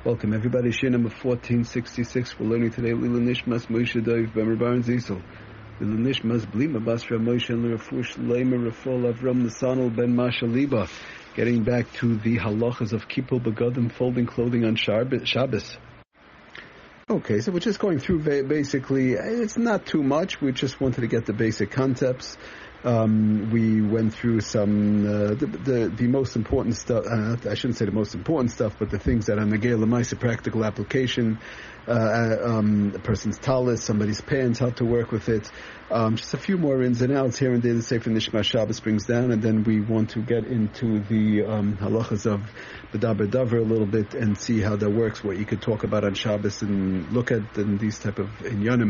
Welcome everybody. Shir number 1466. We're learning today Lila Nishmas Moshe Dov Ben Rabban Zisel. Lila Nishmas Blima Basra Moshe and Rafush Lema Rafol Avram Nasanel Ben Masha Liba. Getting back to the halachas of Kippur Begadim, folding clothing on Shabbos. Okay, so we're just going through basically, it's not too much, we just wanted to get the basic concepts. We went through some, the most important stuff, I shouldn't say the most important stuff, but the things that are Negei L'maisa, practical application, a person's talis, somebody's pants, how to work with it. Just a few more ins and outs here and there. The Sefer Nishmas Shabbos brings down, and then we want to get into the halachas of B'daber Davar a little bit and see how that works, what you could talk about on Shabbos and look at and these type of inyanim.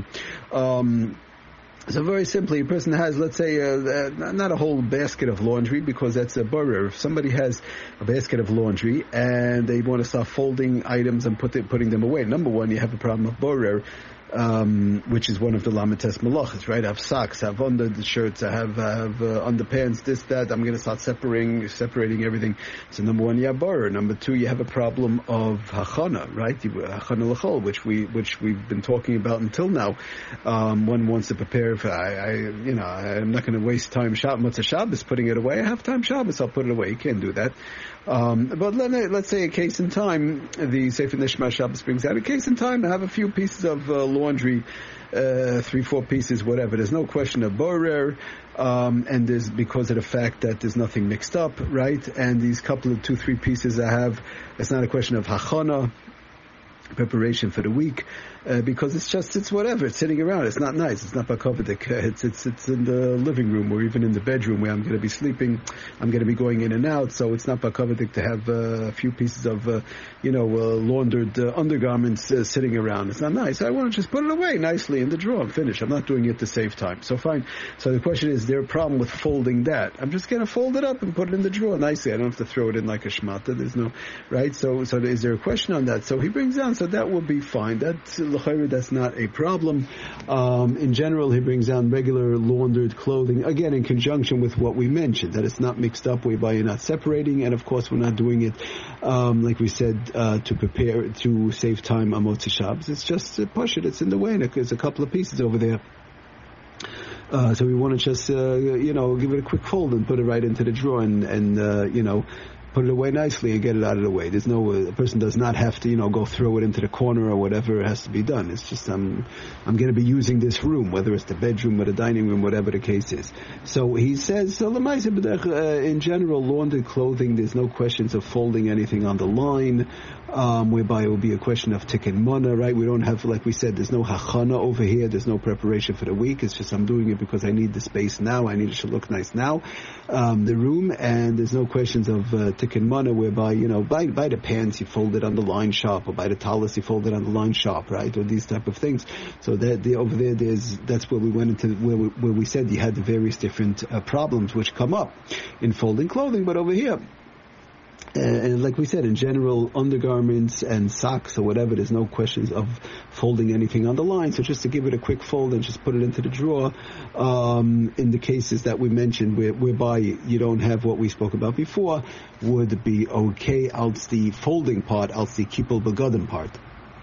So very simply, a person has, let's say, not a whole basket of laundry, because that's a borer. If somebody has a basket of laundry and they want to start folding items and putting them away, number one, you have a problem of borer, which is one of the Lamites Malachas, right? I have socks, I have under the shirts, I have underpants, this, that. I'm going to start separating everything. So number one, you have borer. Number two, you have a problem of hachana, right? Hachana l'chol, which we've been talking about until now. One wants to prepare for, I'm not going to waste time Motzei Shabbos putting it away. I have time Shabbos, I'll put it away. You can't do that. But let's say a case in time, the Sefer Nishmas Shabbos brings out a case in time. I have a few pieces of laundry, 3-4 pieces, whatever. There's no question of borer, and there's, because of the fact that there's nothing mixed up, right? And these couple of 2-3 pieces I have, it's not a question of hachana, preparation for the week, because it's whatever, it's sitting around, it's not nice, it's not bakovadik, it's in the living room or even in the bedroom where I'm going to be sleeping, I'm going to be going in and out, so it's not bakovadik to have a few pieces of laundered undergarments sitting around. It's not nice. I want to just put it away nicely in the drawer and finish. I'm not doing it to save time. So fine. So the question is there a problem with folding that? I'm just going to fold it up and put it in the drawer nicely. I don't have to throw it in like a shmata. There's no, right? So is there a question on that? So he brings down, so that will be fine. That's not a problem. In general, he brings down regular laundered clothing, again in conjunction with what we mentioned, that it's not mixed up whereby you're not separating, and of course we're not doing it like we said to prepare, to save time on Motzei Shabbos. It's just push it, it's in the way, and there's a couple of pieces over there. So we want to just give it a quick fold and put it right into the drawer and put it away nicely and get it out of the way. There's no, a person does not have to, go throw it into the corner or whatever has to be done. It's just, I'm going to be using this room, whether it's the bedroom or the dining room, whatever the case is. So he says, in general, laundered clothing, there's no questions of folding anything on the line, whereby it will be a question of tikkun mana, right? We don't have, like we said, there's no hachana over here, there's no preparation for the week. It's just I'm doing it because I need the space now, I need it to look nice now, the room, and there's no questions of tikkun mana, whereby, by the pants you fold it on the line sharp, or by the talis you fold it on the line sharp, right? Or these type of things. So that over there, that's where we went into, where we said you had the various different problems which come up in folding clothing, but over here, and like we said, in general, undergarments and socks or whatever, there's no questions of folding anything on the line. So just to give it a quick fold and just put it into the drawer, in the cases that we mentioned whereby you don't have what we spoke about before, would be okay, else the folding part, else the kippur begadim part.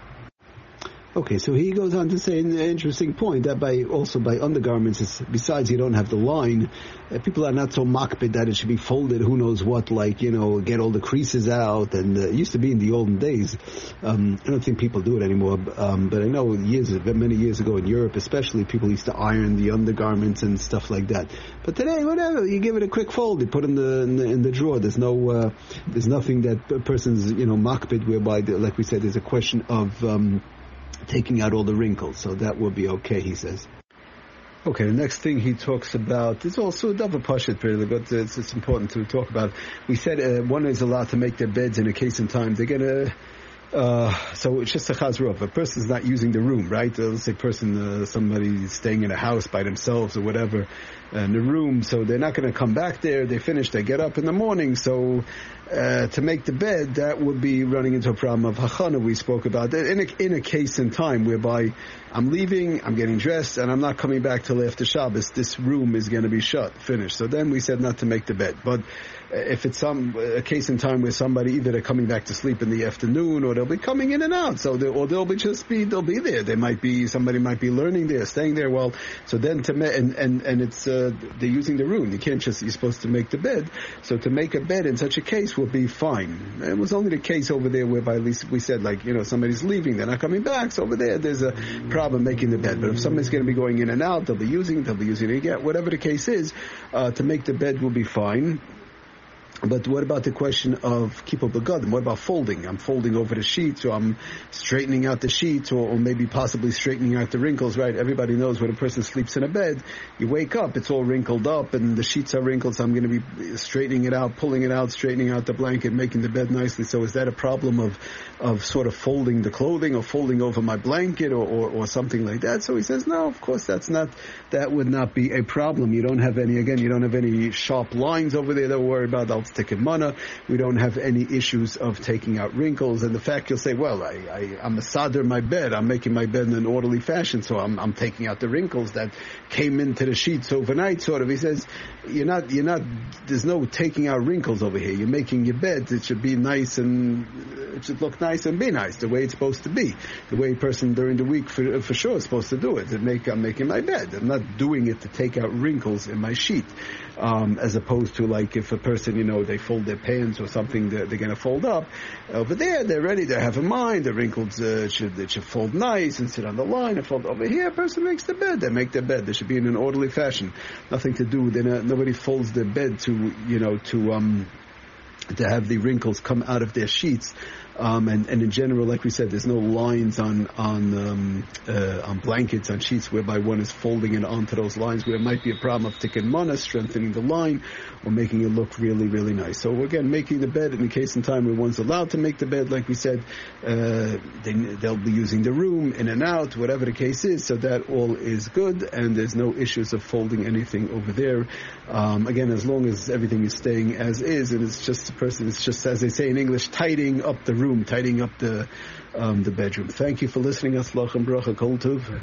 Okay, so he goes on to say an interesting point that by undergarments, besides you don't have the line, people are not so makpid that it should be folded, who knows what, get all the creases out, and it used to be in the olden days. I don't think people do it anymore, but I know many years ago in Europe especially, people used to iron the undergarments and stuff like that. But today, whatever, you give it a quick fold, you put it in the drawer. There's nothing that a person's, makpid, whereby, like we said, there's a question of taking out all the wrinkles, so that will be okay, he says. Okay, the next thing he talks about is also a double pashut, really, but it's important to talk about. We said one is allowed to make their beds in a case in time. They're gonna so it's just a chazrov. A person's not using the room, right? Let's say somebody's staying in a house by themselves or whatever, in the room, so they're not going to come back there. They finish, they get up in the morning, so to make the bed, that would be running into a problem of hachana we spoke about. In a case in time whereby I'm leaving, I'm getting dressed, and I'm not coming back till after Shabbos, this room is going to be shut, finished. So then we said not to make the bed. But if it's a case in time where somebody either they're coming back to sleep in the afternoon or they'll be coming in and out, so they'll be there. Somebody might be learning there, staying there. Well, so then and it's they're using the room. You're supposed to make the bed. So to make a bed in such a case will be fine. It was only the case over there whereby at least we said somebody's leaving, they're not coming back. So over there's a problem making the bed. But if somebody's going to be going in and out, they'll be using it again. Whatever the case is, to make the bed will be fine. But what about the question of kippur begadim? What about folding? I'm folding over the sheets, or I'm straightening out the sheets, or maybe possibly straightening out the wrinkles, right? Everybody knows when a person sleeps in a bed, you wake up, it's all wrinkled up, and the sheets are wrinkled, so I'm going to be straightening it out, pulling it out, straightening out the blanket, making the bed nicely. So is that a problem of sort of folding the clothing, or folding over my blanket, or something like that? So he says, no, of course that would not be a problem. You don't have any sharp lines over there that we're worried about. Mana. We don't have any issues of taking out wrinkles, and the fact you'll say, well, I'm masader my bed, I'm making my bed in an orderly fashion, so I'm taking out the wrinkles that came into the sheets overnight, sort of. He says, you're not, there's no taking out wrinkles over here. You're making your bed. It should be nice and it should look nice and be nice, the way it's supposed to be. The way a person during the week for sure is supposed to do it. I'm making my bed. I'm not doing it to take out wrinkles in my sheet. As opposed to like if a person, they fold their pants or something that they're going to fold up. Over there, they're ready, they have in mind, the wrinkles should fold nice and sit on the line and fold. Over here, a person makes the bed, they make their bed. They should be in an orderly fashion. Nothing to do, nobody folds their bed to have the wrinkles come out of their sheets. And in general, like we said, there's no lines on blankets, on sheets, whereby one is folding it onto those lines, where it might be a problem of tikkun mana, strengthening the line, or making it look really, really nice. So again, making the bed, in the case in time where one's allowed to make the bed, like we said, they'll be using the room, in and out, whatever the case is, so that all is good, and there's no issues of folding anything over there. Again, as long as everything is staying as is, and it's just as they say in English, tidying up the room, tidying up the bedroom. Thank you for listening. Aslach and bracha, kol tov.